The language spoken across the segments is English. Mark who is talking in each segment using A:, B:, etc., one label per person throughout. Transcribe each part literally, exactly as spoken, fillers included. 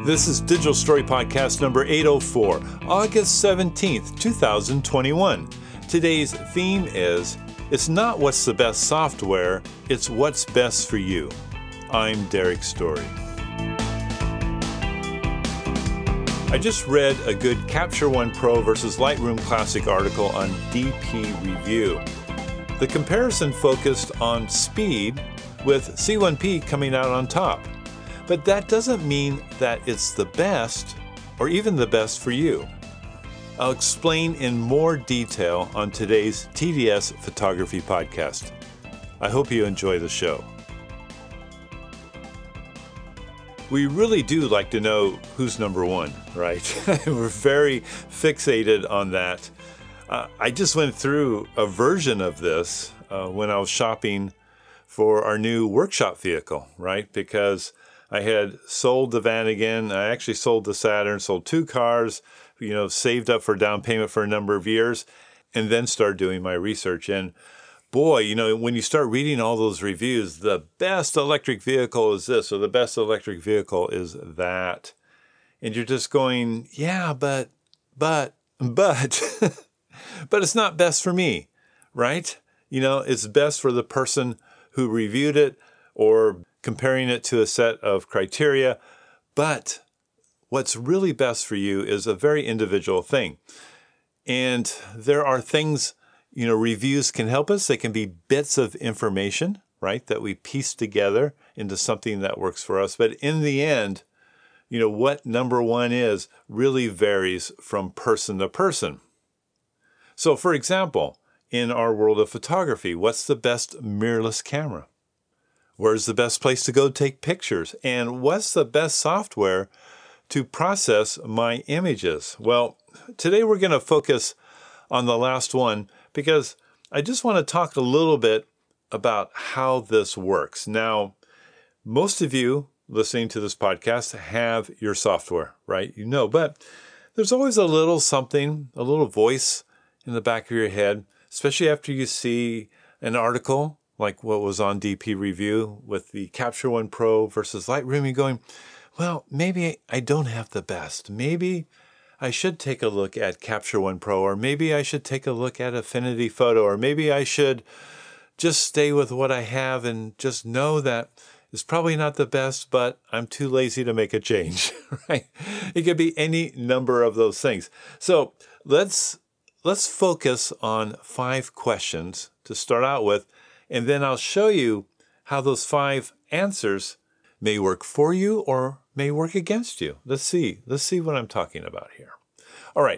A: This is Digital Story Podcast number eight oh four, August seventeenth, twenty twenty-one. Today's theme is, it's not what's the best software, it's what's best for you. I'm Derek Story. I just read a good Capture One Pro versus Lightroom Classic article on D P Review. The comparison focused on speed, with C one P coming out on top. But that doesn't mean that it's the best or even the best for you. I'll explain in more detail on today's T D S Photography Podcast. I hope you enjoy the show. We really do like to know who's number one, right? We're very fixated on that. Uh, I just went through a version of this uh, when I was shopping for our new workshop vehicle, right? Because I had sold the Vanagon. I actually sold the Saturn, sold two cars, you know, saved up for down payment for a number of years, and then started doing my research. And boy, you know, when you start reading all those reviews, the best electric vehicle is this, or the best electric vehicle is that. And you're just going, yeah, but, but, but, but it's not best for me, right? You know, it's best for the person who reviewed it or comparing it to a set of criteria. But what's really best for you is a very individual thing. And there are things, you know, reviews can help us. They can be bits of information, right, that we piece together into something that works for us. But in the end, you know, what number one is really varies from person to person. So, for example, in our world of photography, what's the best mirrorless camera? Where's the best place to go take pictures? And what's the best software to process my images? Well, today we're going to focus on the last one because I just want to talk a little bit about how this works. Now, most of you listening to this podcast have your software, right? You know, but there's always a little something, a little voice in the back of your head, especially after you see an article like what was on D P Review with the Capture One Pro versus Lightroom. You're going, well, maybe I don't have the best. Maybe I should take a look at Capture One Pro, or maybe I should take a look at Affinity Photo, or maybe I should just stay with what I have and just know that it's probably not the best, but I'm too lazy to make a change, right? It could be any number of those things. So let's let's focus on five questions to start out with, and then I'll show you how those five answers may work for you or may work against you. Let's see. Let's see what I'm talking about here. All right.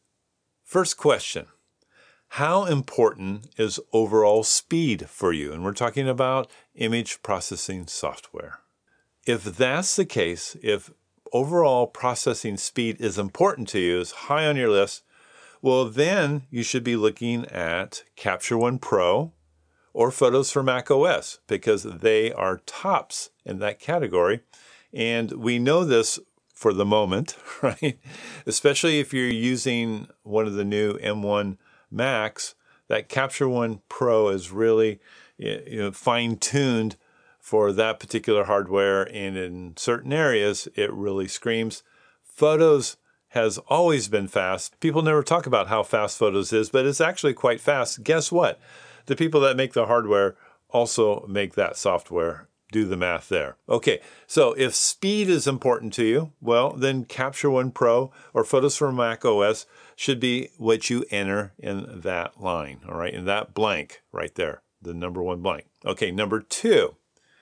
A: First question. How important is overall speed for you? And we're talking about image processing software. If that's the case, if overall processing speed is important to you, is high on your list, well, then you should be looking at Capture One Pro or Photos for macOS, because they are tops in that category. And we know this for the moment, right? Especially if you're using one of the new M one Macs, that Capture One Pro is really, you know, fine-tuned for that particular hardware. And in certain areas, it really screams. Photos has always been fast. People never talk about how fast Photos is, but it's actually quite fast. Guess what? The people that make the hardware also make that software. Do the math there. Okay, so if speed is important to you, well, then Capture One Pro or Photos for macOS should be what you enter in that line, all right, in that blank right there, the number one blank. Okay, number two,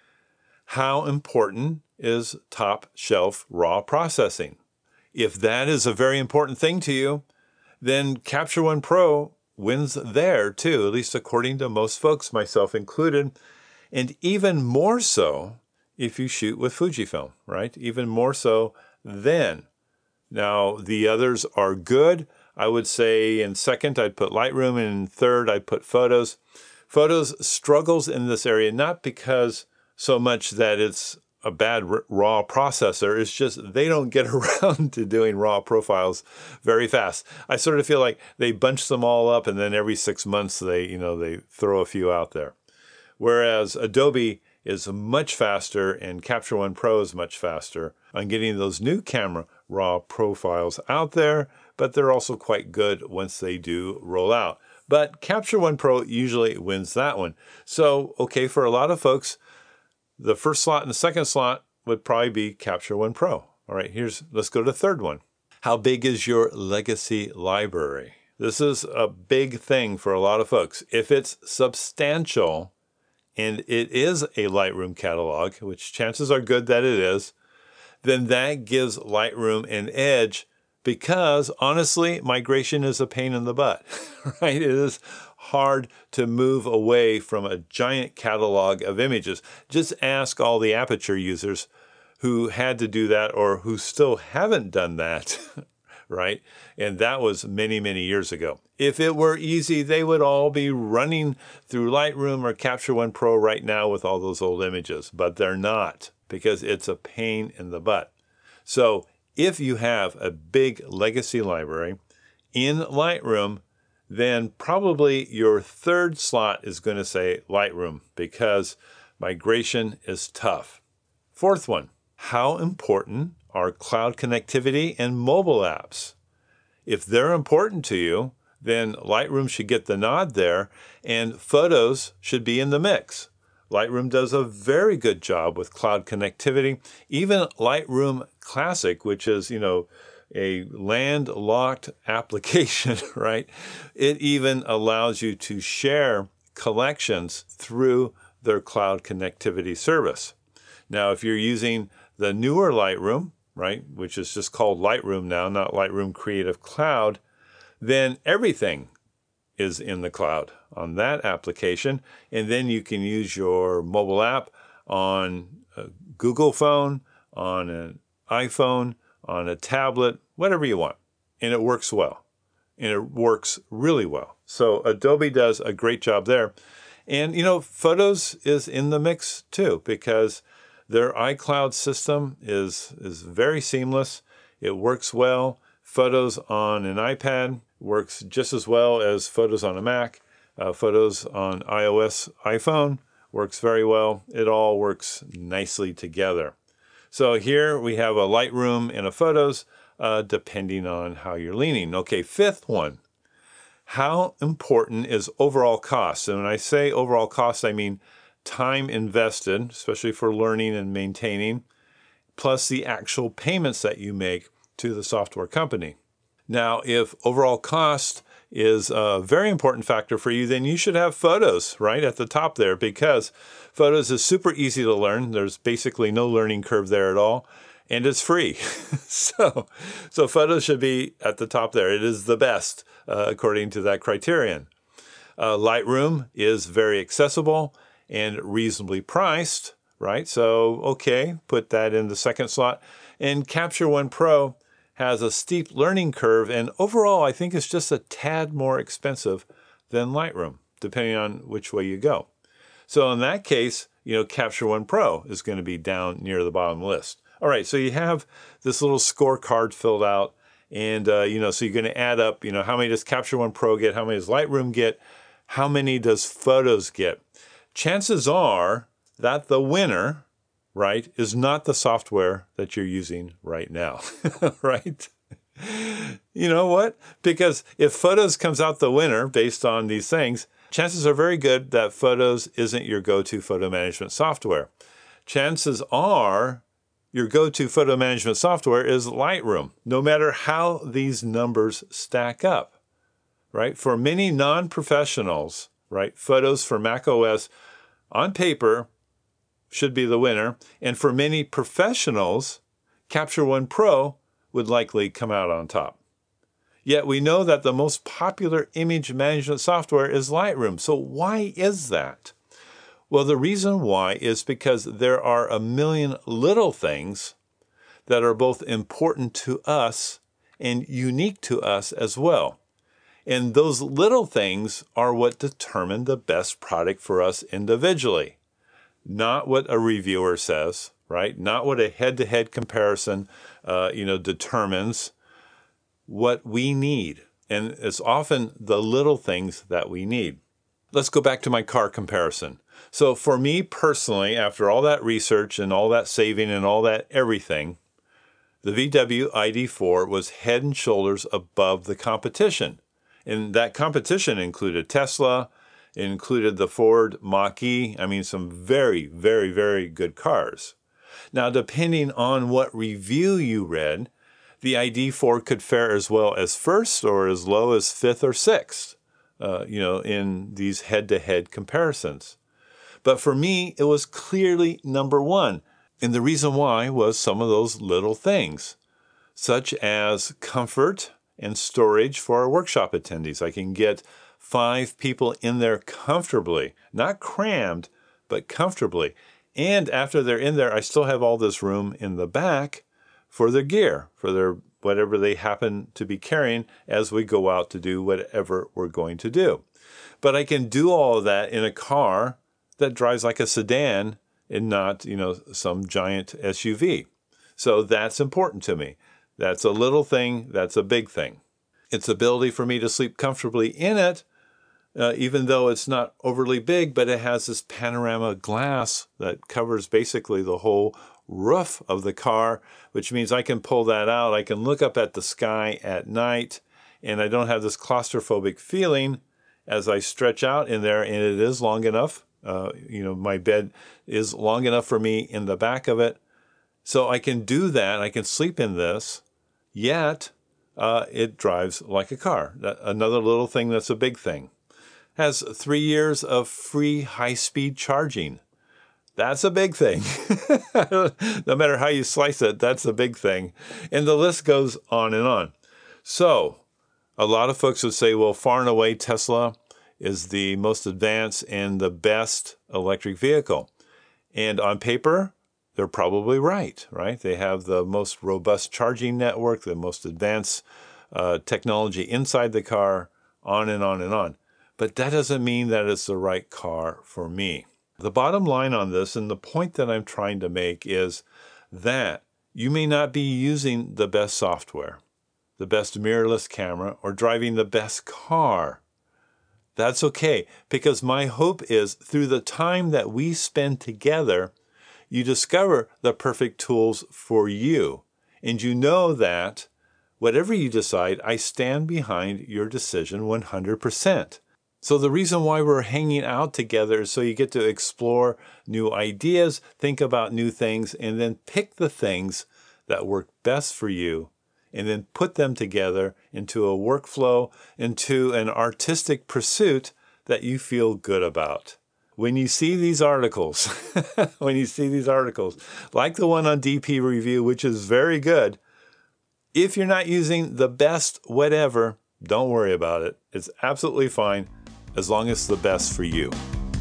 A: how important is top shelf raw processing? If that is a very important thing to you, then Capture One Pro wins there too, at least according to most folks, myself included. And even more so if you shoot with Fujifilm, right? Even more so then. Now, the others are good. I would say in second, I'd put Lightroom, and in third, I'd put Photos. Photos struggles in this area, not because so much that it's a bad r- raw processor. It's just they don't get around to doing raw profiles very fast. I sort of feel like they bunch them all up, and then every six months they, you know, they throw a few out there. Whereas Adobe is much faster, and Capture One Pro is much faster on getting those new camera raw profiles out there, but they're also quite good once they do roll out. But Capture One Pro usually wins that one. So, okay, for a lot of folks, the first slot and the second slot would probably be Capture One Pro. All right, here's, let's go to the third one. How big is your legacy library? This is a big thing for a lot of folks. If it's substantial and it is a Lightroom catalog, which chances are good that it is, then that gives Lightroom an edge because, honestly, migration is a pain in the butt, right? It is hard to move away from a giant catalog of images. Just ask all the Aperture users who had to do that or who still haven't done that, right? And that was many, many years ago. If it were easy, they would all be running through Lightroom or Capture One Pro right now with all those old images, but they're not because it's a pain in the butt. So if you have a big legacy library in Lightroom, then probably your third slot is going to say Lightroom because migration is tough. Fourth one, how important are cloud connectivity and mobile apps? If they're important to you, then Lightroom should get the nod there, and Photos should be in the mix. Lightroom does a very good job with cloud connectivity. Even Lightroom Classic, which is, you know, a landlocked application, right? It even allows you to share collections through their cloud connectivity service. Now, if you're using the newer Lightroom, right, which is just called Lightroom now, not Lightroom Creative Cloud, then everything is in the cloud on that application. And then you can use your mobile app on a Google phone, on an iPhone, on a tablet, whatever you want. And it works well. And it works really well. So Adobe does a great job there. And, you know, Photos is in the mix too, because their iCloud system is, is very seamless. It works well. Photos on an iPad works just as well as Photos on a Mac. Uh, Photos on iOS iPhone works very well. It all works nicely together. So here we have a Lightroom and a Photos, uh, depending on how you're leaning. Okay, fifth one. How important is overall cost? And when I say overall cost, I mean time invested, especially for learning and maintaining, plus the actual payments that you make to the software company. Now, if overall cost is a very important factor for you, then you should have Photos right at the top there because Photos is super easy to learn. There's basically no learning curve there at all, and it's free. so, so Photos should be at the top there. It is the best uh, according to that criterion. Uh, Lightroom is very accessible and reasonably priced, right? So, okay, put that in the second slot. And Capture One Pro has a steep learning curve, and overall, I think it's just a tad more expensive than Lightroom, depending on which way you go. So in that case, you know, Capture One Pro is going to be down near the bottom list. All right, so you have this little scorecard filled out, and, uh, you know, so you're going to add up, you know, how many does Capture One Pro get, how many does Lightroom get, how many does Photos get? Chances are that the winner, right, is not the software that you're using right now, right? You know what? Because if Photos comes out the winner based on these things, chances are very good that Photos isn't your go-to photo management software. Chances are your go-to photo management software is Lightroom, no matter how these numbers stack up, right? For many non-professionals, right, Photos for macOS on paper should be the winner. And for many professionals, Capture One Pro would likely come out on top. Yet we know that the most popular image management software is Lightroom. So why is that? Well, the reason why is because there are a million little things that are both important to us and unique to us as well. And those little things are what determine the best product for us individually. Not what a reviewer says, right? Not what a head-to-head comparison, uh, you know, determines. What we need. And it's often the little things that we need. Let's go back to my car comparison. So for me personally, after all that research and all that saving and all that everything, the V W I D four was head and shoulders above the competition. And that competition included Tesla, it included the Ford Mach-E, I mean some very, very, very good cars. Now, depending on what review you read, the I D four could fare as well as first or as low as fifth or sixth, uh, you know, in these head-to-head comparisons. But for me, it was clearly number one. And the reason why was some of those little things, such as comfort and storage for our workshop attendees. I can get five people in there comfortably, not crammed, but comfortably. And after they're in there, I still have all this room in the back for their gear, for their whatever they happen to be carrying as we go out to do whatever we're going to do. But I can do all of that in a car that drives like a sedan and not, you know, some giant S U V. So that's important to me. That's a little thing, that's a big thing. Its ability for me to sleep comfortably in it, uh, even though it's not overly big, but it has this panorama glass that covers basically the whole roof of the car, which means I can pull that out. I can look up at the sky at night, and I don't have this claustrophobic feeling as I stretch out in there, and it is long enough. Uh, you know, my bed is long enough for me in the back of it. So I can do that. I can sleep in this, yet uh, it drives like a car. Another little thing that's a big thing. Has three years of free high-speed charging. That's a big thing. No matter how you slice it, that's a big thing. And the list goes on and on. So a lot of folks would say, well, far and away, Tesla is the most advanced and the best electric vehicle. And on paper, they're probably right, right? They have the most robust charging network, the most advanced uh, technology inside the car, on and on and on. But that doesn't mean that it's the right car for me. The bottom line on this, and the point that I'm trying to make, is that you may not be using the best software, the best mirrorless camera, or driving the best car. That's okay, because my hope is through the time that we spend together, you discover the perfect tools for you. And you know that whatever you decide, I stand behind your decision one hundred percent. So the reason why we're hanging out together is so you get to explore new ideas, think about new things, and then pick the things that work best for you, and then put them together into a workflow, into an artistic pursuit that you feel good about. When you see these articles, when you see these articles, like the one on D P Review, which is very good, if you're not using the best whatever, don't worry about it. It's absolutely fine as long as it's the best for you.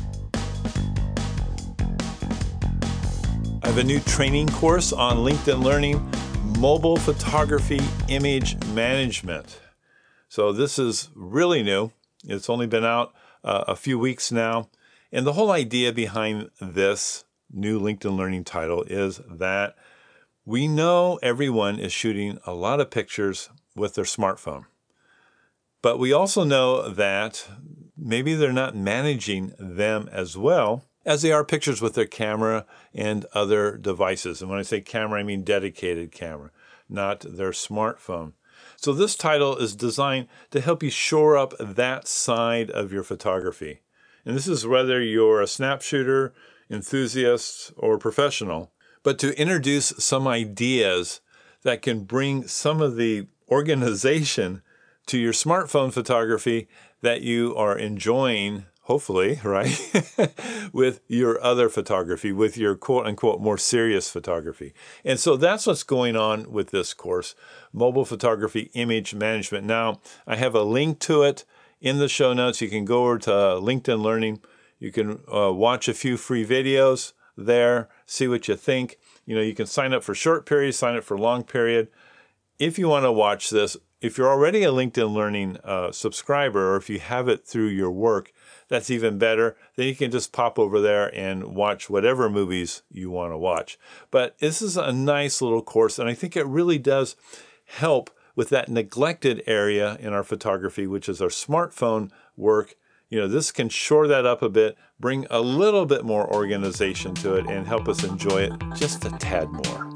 A: I have a new training course on LinkedIn Learning, Mobile Photography Image Management. So this is really new. It's only been out uh, a few weeks now. And the whole idea behind this new LinkedIn Learning title is that we know everyone is shooting a lot of pictures with their smartphone. But we also know that maybe they're not managing them as well as they are pictures with their camera and other devices. And when I say camera, I mean dedicated camera, not their smartphone. So this title is designed to help you shore up that side of your photography. And this is whether you're a snap shooter, enthusiast, or professional, but to introduce some ideas that can bring some of the organization to your smartphone photography that you are enjoying, hopefully, right, with your other photography, with your quote-unquote more serious photography. And so that's what's going on with this course, Mobile Photography Image Management. Now, I have a link to it in the show notes. You can go over to LinkedIn Learning. You can uh, watch a few free videos there, see what you think. You know, you can sign up for short period, sign up for long period. If you want to watch this, if you're already a LinkedIn Learning uh, subscriber, or if you have it through your work, that's even better. Then you can just pop over there and watch whatever movies you want to watch. But this is a nice little course, and I think it really does help with that neglected area in our photography, which is our smartphone work you know, this can shore that up a bit, bring a little bit more organization to it, and help us enjoy it just a tad more.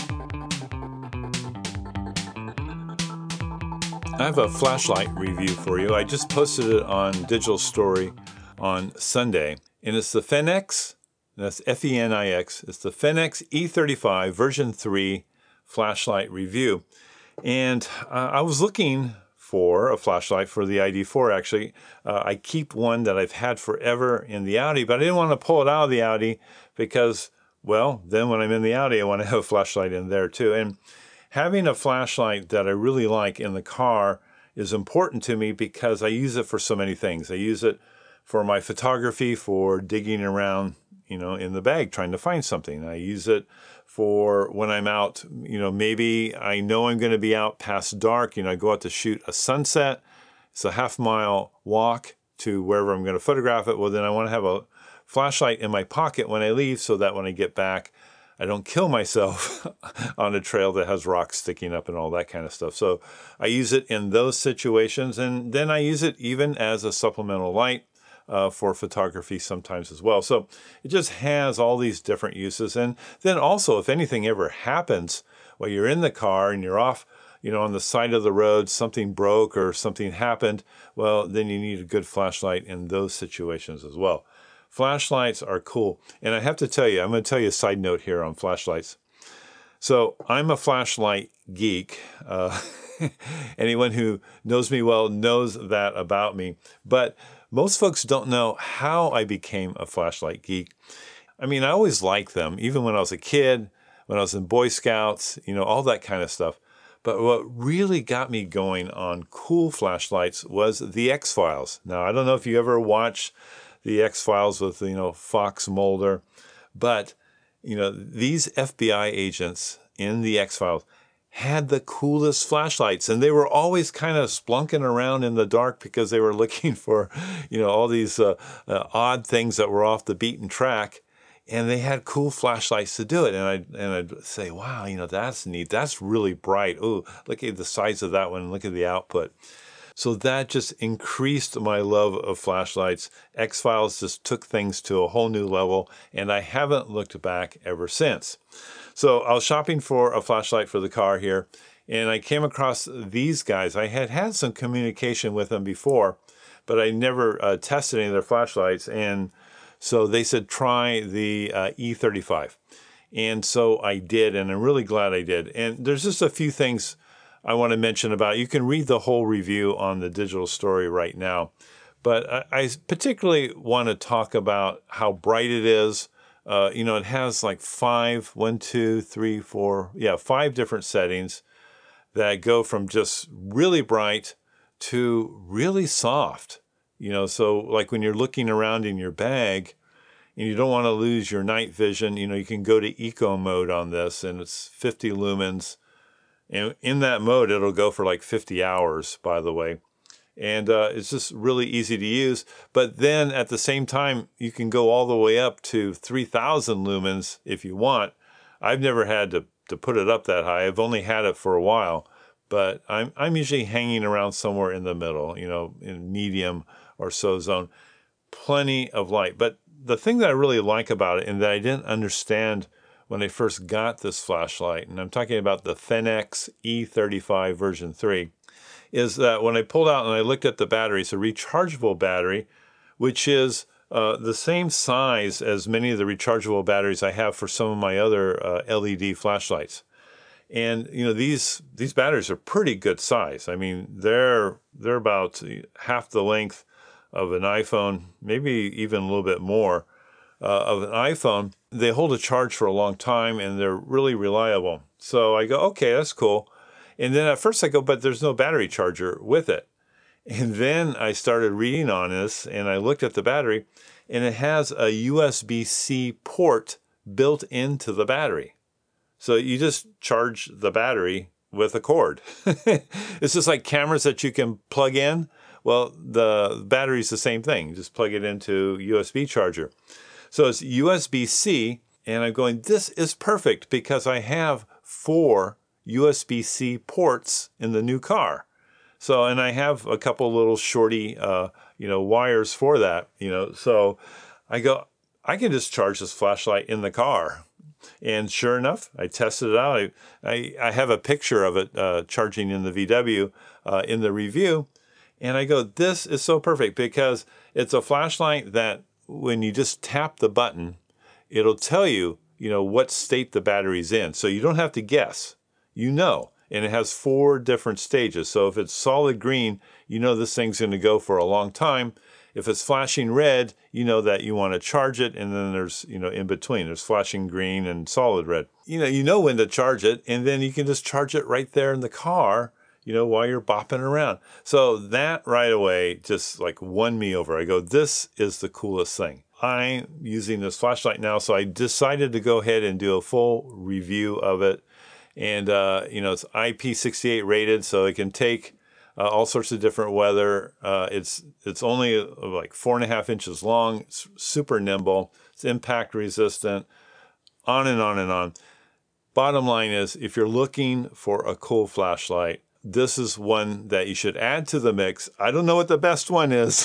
A: I have a flashlight review for you. I just posted it on Digital Story on Sunday, and it's the Fenix, that's F E N I X, it's the Fenix E thirty-five version three flashlight review. And uh, I was looking for a flashlight for the I D four, actually. Uh, I keep one that I've had forever in the Audi, but I didn't want to pull it out of the Audi because, well, then when I'm in the Audi, I want to have a flashlight in there too. And having a flashlight that I really like in the car is important to me because I use it for so many things. I use it for my photography, for digging around, you know, in the bag trying to find something. I use it for when I'm out, you know, maybe I know I'm going to be out past dark. You know, I go out to shoot a sunset. It's a half mile walk to wherever I'm going to photograph it. Well, then I want to have a flashlight in my pocket when I leave so that when I get back, I don't kill myself on a trail that has rocks sticking up and all that kind of stuff. So I use it in those situations, and then I use it even as a supplemental light uh, for photography sometimes as well. So it just has all these different uses. And then also, if anything ever happens while you're in the car and you're off, you know, on the side of the road, something broke or something happened, well, then you need a good flashlight in those situations as well. Flashlights are cool. And I have to tell you, I'm going to tell you a side note here on flashlights. So I'm a flashlight geek. Uh, anyone who knows me well knows that about me. But most folks don't know how I became a flashlight geek. I mean, I always liked them, even when I was a kid, when I was in Boy Scouts, you know, all that kind of stuff. But what really got me going on cool flashlights was the X-Files. Now, I don't know if you ever watched the X-Files with, you know, Fox Mulder. But, you know, these F B I agents in the X-Files had the coolest flashlights. And they were always kind of splunking around in the dark because they were looking for, you know, all these uh, uh, odd things that were off the beaten track. And they had cool flashlights to do it. And I'd, and I'd say, wow, you know, that's neat. That's really bright. Oh, look at the size of that one. Look at the output. So that just increased my love of flashlights. X-Files just took things to a whole new level, and I haven't looked back ever since. So I was shopping for a flashlight for the car here, and I came across these guys. I had had some communication with them before, but I never uh, tested any of their flashlights, and so they said, try the uh, E thirty-five. And so I did, and I'm really glad I did. And there's just a few things I want to mention about it. You can read the whole review on the Digital Story right now. But I, I particularly want to talk about how bright it is. Uh, you know, it has like five, one, two, three, four, yeah, five different settings that go from just really bright to really soft. You know, so like when you're looking around in your bag and you don't want to lose your night vision, you know, you can go to eco mode on this, and it's fifty lumens. And in that mode, it'll go for like fifty hours, by the way. And uh, it's just really easy to use. But then at the same time, you can go all the way up to three thousand lumens if you want. I've never had to, to put it up that high. I've only had it for a while. But I'm, I'm usually hanging around somewhere in the middle, you know, in medium or so zone. Plenty of light. But the thing that I really like about it, and that I didn't understand when I first got this flashlight, and I'm talking about the Fenix E thirty-five version three, is that when I pulled out and I looked at the battery, it's a rechargeable battery, which is uh, the same size as many of the rechargeable batteries I have for some of my other uh, L E D flashlights. And, you know, these these batteries are pretty good size. I mean, they're they're about half the length of an iPhone, maybe even a little bit more uh, of an iPhone. They hold a charge for a long time, and they're really reliable. So I go, okay, that's cool. And then at first I go, but there's no battery charger with it. And then I started reading on this, and I looked at the battery, and it has a U S B C port built into the battery. So you just charge the battery with a cord. It's just like cameras that you can plug in. Well, the battery's the same thing. You just plug it into U S B charger. So it's U S B C, and I'm going, this is perfect because I have four U S B C ports in the new car. So, and I have a couple little shorty, uh, you know, wires for that, you know. So I go, I can just charge this flashlight in the car. And sure enough, I tested it out. I, I, I have a picture of it uh, charging in the V W uh, in the review. And I go, this is so perfect because it's a flashlight that when you just tap the button, it'll tell you, you know, what state the battery's in. So you don't have to guess. You know. And it has four different stages. So if it's solid green, you know this thing's going to go for a long time. If it's flashing red, you know that you want to charge it. And then there's, you know, in between, there's flashing green and solid red. You know, you know when to charge it. And then you can just charge it right there in the car, you know, while you're bopping around. So that right away just like won me over. I go, this is the coolest thing. I'm using this flashlight now. So I decided to go ahead and do a full review of it. And, uh, you know, it's I P sixty-eight rated, so it can take uh, all sorts of different weather. Uh, it's it's only uh, like four and a half inches long. It's super nimble. It's impact resistant, on and on and on. Bottom line is, if you're looking for a cool flashlight, this is one that you should add to the mix. I don't know what the best one is.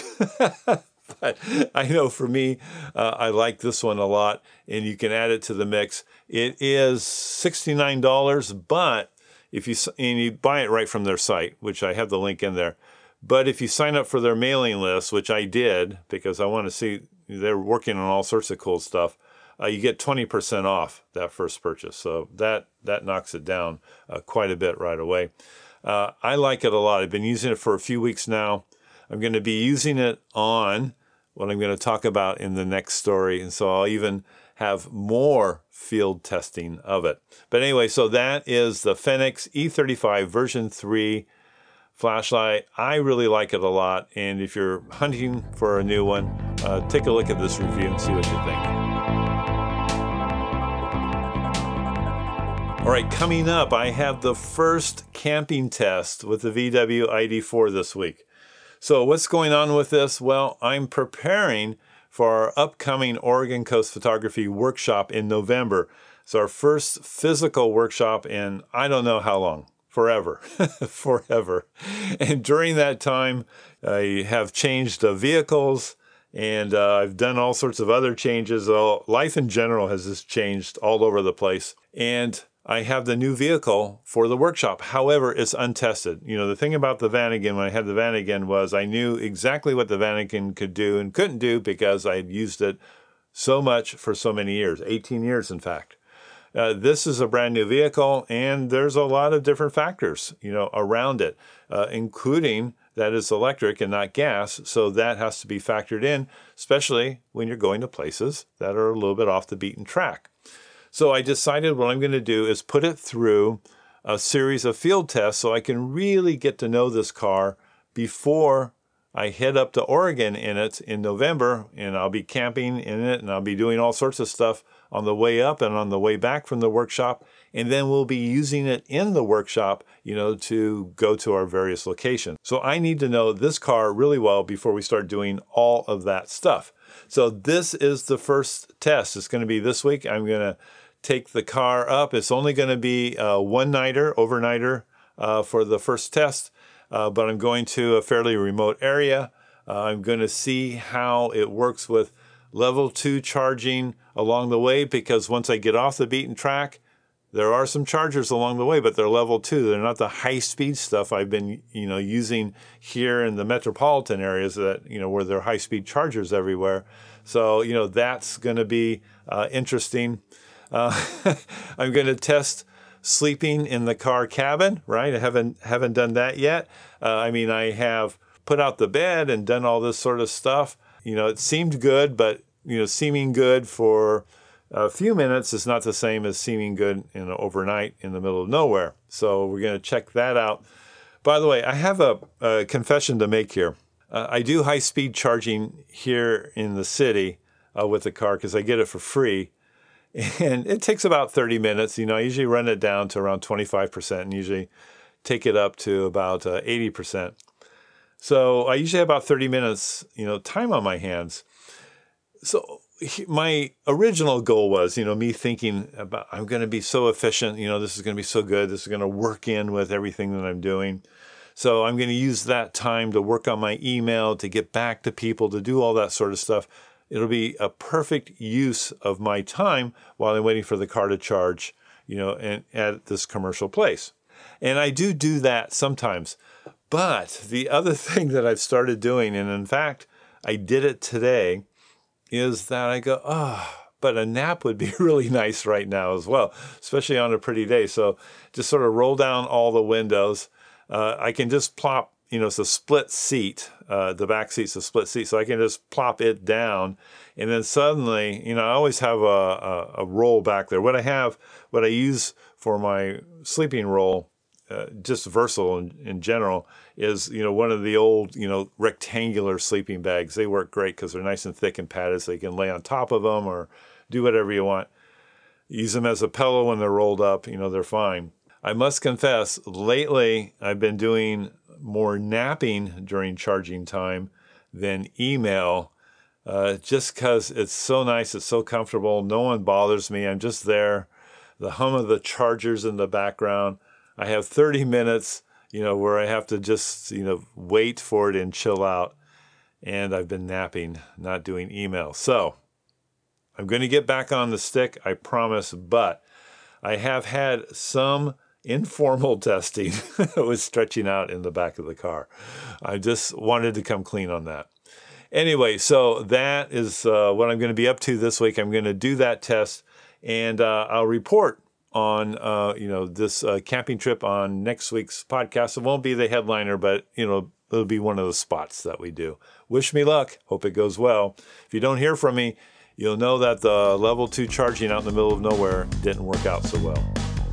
A: But I know for me, uh, I like this one a lot, and you can add it to the mix. It is sixty-nine dollars, but if you and you buy it right from their site, which I have the link in there. But if you sign up for their mailing list, which I did because I want to see, they're working on all sorts of cool stuff, uh, you get twenty percent off that first purchase. So that that knocks it down uh, quite a bit right away. Uh, I like it a lot. I've been using it for a few weeks now. I'm going to be using it on what I'm going to talk about in the next story. And so I'll even have more field testing of it. But anyway, so that is the Fenix E thirty-five version three flashlight. I really like it a lot. And if you're hunting for a new one, uh, take a look at this review and see what you think. All right, coming up, I have the first camping test with the V W I D four this week. So what's going on with this? Well, I'm preparing for our upcoming Oregon Coast Photography Workshop in November. It's our first physical workshop in I don't know how long, forever, forever. And during that time, I have changed the vehicles and uh, I've done all sorts of other changes. Uh, life in general has just changed all over the place. And I have the new vehicle for the workshop. However, it's untested. You know, the thing about the Vanagon, when I had the Vanagon, was I knew exactly what the Vanagon could do and couldn't do because I had used it so much for so many years, eighteen years, in fact. Uh, this is a brand new vehicle, and there's a lot of different factors, you know, around it, uh, including that it's electric and not gas. So that has to be factored in, especially when you're going to places that are a little bit off the beaten track. So I decided what I'm going to do is put it through a series of field tests so I can really get to know this car before I head up to Oregon in it in November, and I'll be camping in it, and I'll be doing all sorts of stuff on the way up and on the way back from the workshop, and then we'll be using it in the workshop, you know, to go to our various locations. So I need to know this car really well before we start doing all of that stuff. So this is the first test. It's going to be this week. I'm going to take the car up. It's only going to be a one-nighter, overnighter uh, for the first test, uh, but I'm going to a fairly remote area. Uh, I'm going to see how it works with level two charging along the way, because once I get off the beaten track, there are some chargers along the way, but they're level two. They're not the high-speed stuff I've been, you know, using here in the metropolitan areas that, you know, where there are high-speed chargers everywhere. So, you know, that's going to be uh, interesting. Uh, I'm going to test sleeping in the car cabin, right? I haven't haven't done that yet. Uh, I mean, I have put out the bed and done all this sort of stuff. You know, it seemed good, but, you know, seeming good for a few minutes is not the same as seeming good in overnight in the middle of nowhere. So we're going to check that out. By the way, I have a, a confession to make here. Uh, I do high-speed charging here in the city uh, with the car because I get it for free. And it takes about thirty minutes. You know, I usually run it down to around twenty-five percent and usually take it up to about uh, eighty percent. So I usually have about thirty minutes, you know, time on my hands. So my original goal was, you know, me thinking about, I'm going to be so efficient, you know, this is going to be so good. This is going to work in with everything that I'm doing. So I'm going to use that time to work on my email, to get back to people, to do all that sort of stuff. It'll be a perfect use of my time while I'm waiting for the car to charge, you know, and at this commercial place. And I do do that sometimes. But the other thing that I've started doing, and in fact, I did it today, is that I go, oh, but a nap would be really nice right now as well, especially on a pretty day. So just sort of roll down all the windows. Uh, I can just plop, you know, it's a split seat. Uh, the back seat's a split seat. So I can just plop it down. And then suddenly, you know, I always have a, a, a roll back there. What I have, what I use for my sleeping roll, uh, just Versal in, in general, is, you know, one of the old, you know, rectangular sleeping bags. They work great because they're nice and thick and padded, so you can lay on top of them or do whatever you want. Use them as a pillow when they're rolled up. You know, they're fine. I must confess, lately I've been doing more napping during charging time than email, uh, just because it's so nice, it's so comfortable. No one bothers me. I'm just there. The hum of the chargers in the background. I have thirty minutes, you know, where I have to just, you know, wait for it and chill out. And I've been napping, not doing email. So I'm going to get back on the stick, I promise, but I have had some informal testing with stretching out in the back of the car. I just wanted to come clean on that. Anyway, so that is uh, what I'm going to be up to this week. I'm going to do that test, and uh, I'll report on uh, you know this uh, camping trip on next week's podcast. It won't be the headliner, but you know it'll be one of the spots that we do. Wish me luck. Hope it goes well. If you don't hear from me, you'll know that the level two charging out in the middle of nowhere didn't work out so well.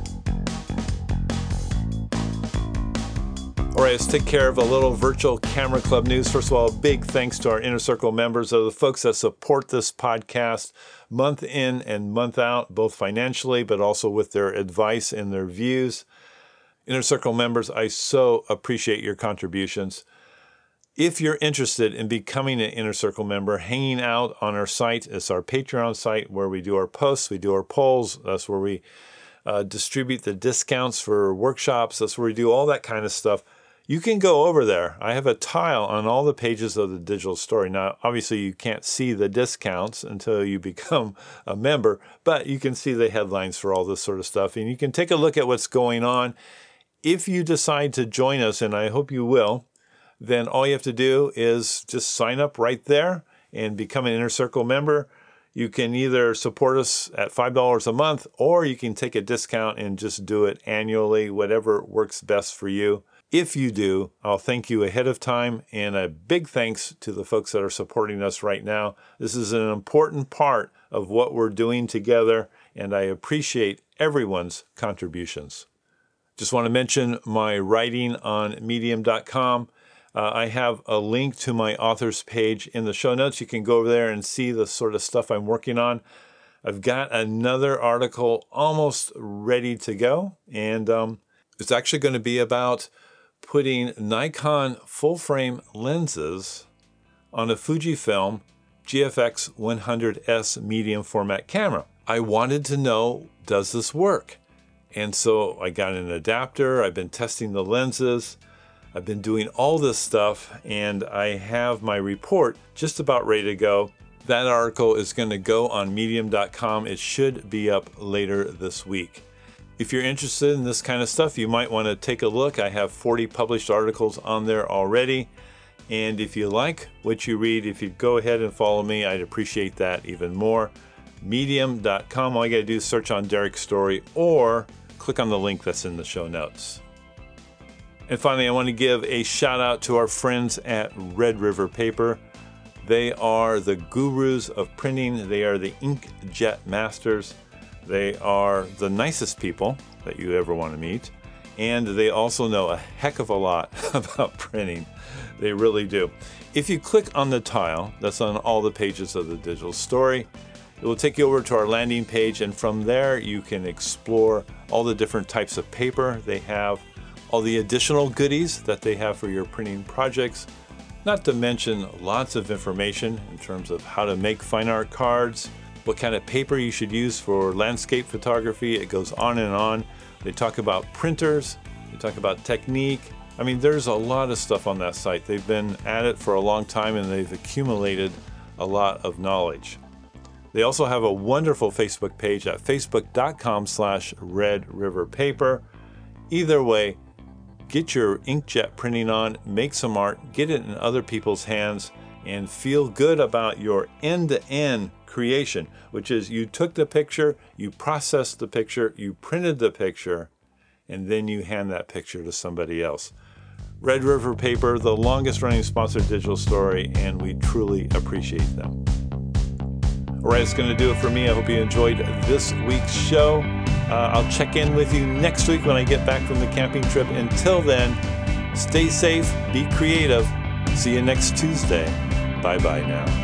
A: All right, let's take care of a little Virtual Camera Club news. First of all, big thanks to our Inner Circle members, are the folks that support this podcast month in and month out, both financially, but also with their advice and their views. Inner Circle members, I so appreciate your contributions. If you're interested in becoming an Inner Circle member, hanging out on our site, it's our Patreon site where we do our posts, we do our polls. That's where we uh, distribute the discounts for workshops. That's where we do all that kind of stuff. You can go over there. I have a tile on all the pages of the digital story. Now, obviously, you can't see the discounts until you become a member, but you can see the headlines for all this sort of stuff, and you can take a look at what's going on. If you decide to join us, and I hope you will, then all you have to do is just sign up right there and become an Inner Circle member. You can either support us at five dollars a month, or you can take a discount and just do it annually, whatever works best for you. If you do, I'll thank you ahead of time, and a big thanks to the folks that are supporting us right now. This is an important part of what we're doing together, and I appreciate everyone's contributions. Just want to mention my writing on medium dot com. Uh, I have a link to my author's page in the show notes. You can go over there and see the sort of stuff I'm working on. I've got another article almost ready to go, and um, it's actually going to be about putting Nikon full-frame lenses on a Fujifilm G F X one hundred S medium format camera. I wanted to know, does this work? And so I got an adapter, I've been testing the lenses, I've been doing all this stuff, and I have my report just about ready to go. That article is going to go on medium dot com. It should be up later this week. If you're interested in this kind of stuff, you might want to take a look. I have forty published articles on there already. And if you like what you read, if you'd go ahead and follow me, I'd appreciate that even more. medium dot com, all you got to do is search on Derek Story or click on the link that's in the show notes. And finally, I want to give a shout out to our friends at Red River Paper. They are the gurus of printing. They are the inkjet masters. They are the nicest people that you ever want to meet. And they also know a heck of a lot about printing. They really do. If you click on the tile that's on all the pages of the digital story, it will take you over to our landing page, and from there you can explore all the different types of paper they have, all the additional goodies that they have for your printing projects, not to mention lots of information in terms of how to make fine art cards, what kind of paper you should use for landscape photography. It goes on and on. They talk about printers, they talk about technique, I mean, there's a lot of stuff on that site. They've been at it for a long time and they've accumulated a lot of knowledge. They also have a wonderful Facebook page at facebook.com slash Red River Paper. Either way, get your inkjet printing on, make some art, get it in other people's hands, and feel good about your end-to-end creation, which is you took the picture, you processed the picture, you printed the picture, and then you hand that picture to somebody else. Red River Paper, the longest running sponsored digital story, and we truly appreciate them. All right, it's going to do it for me. I hope you enjoyed this week's show. Uh, I'll check in with you next week when I get back from the camping trip. Until then, stay safe, be creative. See you next Tuesday. Bye-bye now.